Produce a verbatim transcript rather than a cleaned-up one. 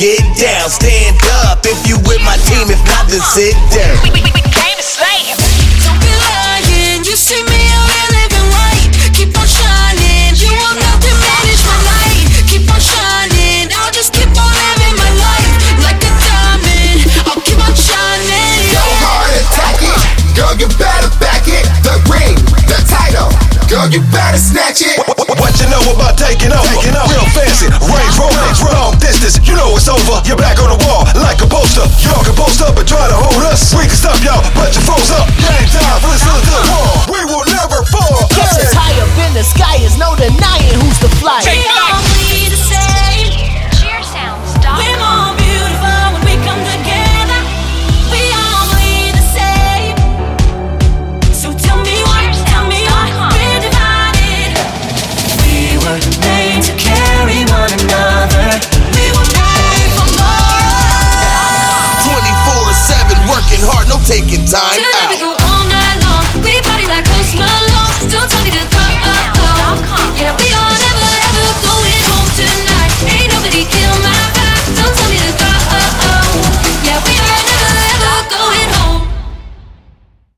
get down. Stand up if you with my team, if not, then sit down. We, we, we, we came to slay. Don't be lying, you see me out here living right. Keep on shining, you will not diminish my light. Keep on shining, I'll just keep on living my life. Like a diamond, I'll keep on shining. Go hard, attack it, girl, you better back it. The ring, the title, girl, you better snatch it. What, what, what you know about taking over? Taking over. Real fancy, range rolling, long distance, you know it's over. You're back on the wall like a poster. Y'all can post up and try to hold us. We can stop y'all, but you froze up.